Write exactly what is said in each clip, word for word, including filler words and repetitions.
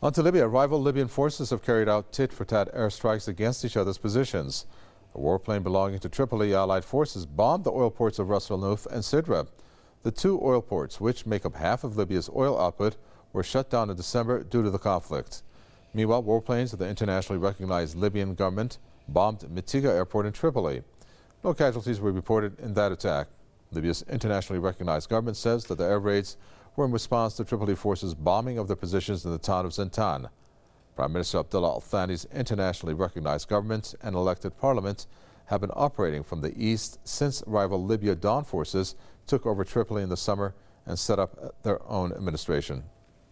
On to Libya. Rival Libyan forces have carried out tit-for-tat airstrikes against each other's positions. A warplane belonging to Tripoli Allied forces bombed the oil ports of Ras al-Nouf and Sidra. The two oil ports, which make up half of Libya's oil output, were shut down in December due to the conflict. Meanwhile, warplanes of the internationally recognized Libyan government bombed Mitiga Airport in Tripoli. No casualties were reported in that attack. Libya's internationally recognized government says that the air raids were in response to Tripoli forces' bombing of their positions in the town of Zintan. Prime Minister Abdullah Al-Thani's internationally recognized government and elected parliament have been operating from the east since rival Libya Dawn forces took over Tripoli in the summer and set up their own administration.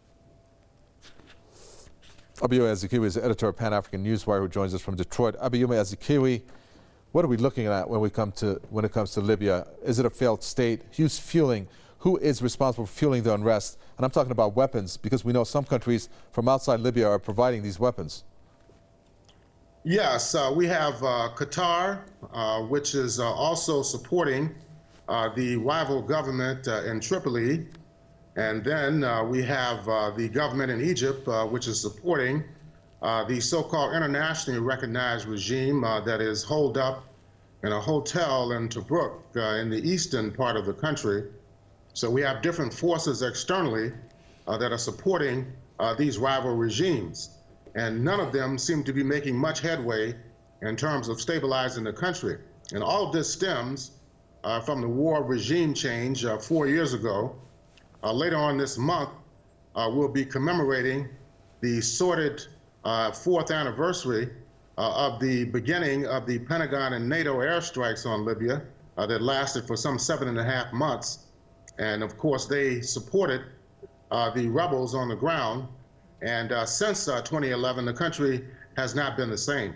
Abiyomi Azikiwe is the editor of Pan-African Newswire, who joins us from Detroit. Abiyomi Azikiwe, what are we looking at when we come to when it comes to Libya? Is it a failed state? Who's fueling? Who is responsible for fueling the unrest? And I'm talking about weapons, because we know some countries from outside Libya are providing these weapons. Yes, uh, we have uh, Qatar, uh, which is uh, also supporting uh, the rival government uh, in Tripoli. And then uh, we have uh, the government in Egypt, uh, which is supporting uh, the so-called internationally recognized regime uh, that is holed up in a hotel in Tobruk uh, in the eastern part of the country. So we have different forces externally uh, that are supporting uh, these rival regimes. And none of them seem to be making much headway in terms of stabilizing the country. And all of this stems uh, from the war regime change uh, four years ago. Uh, later on this month, uh, we'll be commemorating the sordid uh, fourth anniversary uh, of the beginning of the Pentagon and NATO airstrikes on Libya uh, that lasted for some seven and a half months. And of course, they supported uh, the rebels on the ground. And uh, since uh, twenty eleven, the country has not been the same.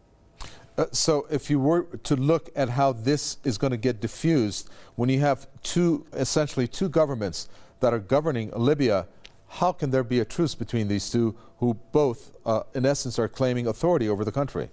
Uh, so if you were to look at how this is going to get diffused, when you have two, essentially two governments that are governing Libya, how can there be a truce between these two who both, uh, in essence, are claiming authority over the country?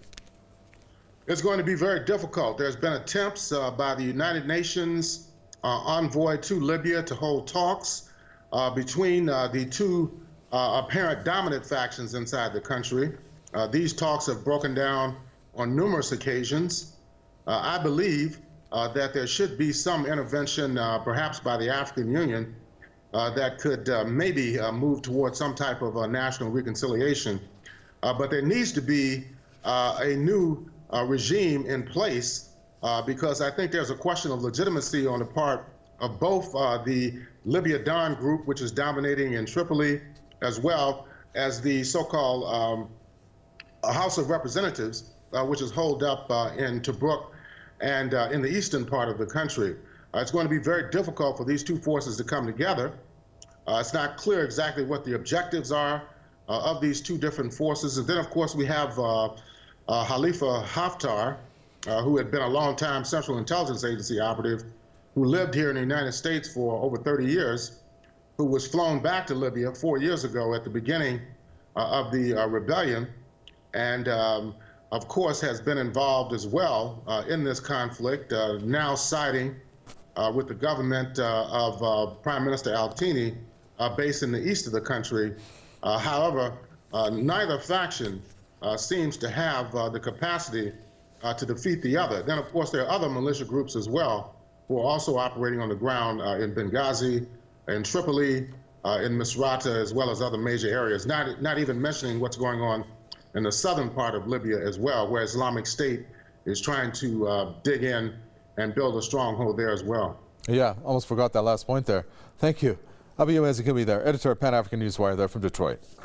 It's going to be very difficult. There's been attempts uh, by the United Nations uh, envoy to Libya to hold talks uh, between uh, the two uh, apparent dominant factions inside the country. Uh, these talks have broken down on numerous occasions. Uh, I believe uh, that there should be some intervention, uh, perhaps by the African Union, uh, that could uh, maybe uh, move towards some type of uh, national reconciliation. Uh, but there needs to be uh, a new uh, regime in place, uh, because I think there's a question of legitimacy on the part of both uh, the Libya Dawn group, which is dominating in Tripoli, as well as the so-called um, House of Representatives, uh, which is holed up uh, in Tobruk and uh, in the eastern part of the country. Uh, it's going to be very difficult for these two forces to come together. Uh, it's not clear exactly what the objectives are uh, of these two different forces. And then, of course, we have uh, uh, Khalifa Haftar, uh, who had been a long-time Central Intelligence Agency operative, who lived here in the United States for over thirty years, who was flown back to Libya four years ago at the beginning uh, of the uh, rebellion, and um, of course has been involved as well uh, in this conflict, uh, now siding uh, with the government uh, of uh, Prime Minister Al-Thani, uh, based in the east of the country. Uh, however, uh, neither faction uh, seems to have uh, the capacity uh, to defeat the other. Then, of course, there are other militia groups as well who are also operating on the ground uh, in Benghazi, in Tripoli, uh, in Misrata, as well as other major areas, not, not even mentioning what's going on in the southern part of Libya as well, where Islamic State is trying to uh, dig in and build a stronghold there as well. Yeah, almost forgot that last point there. Thank you. Abiyomi Azikiwe there, editor of Pan-African Newswire there from Detroit.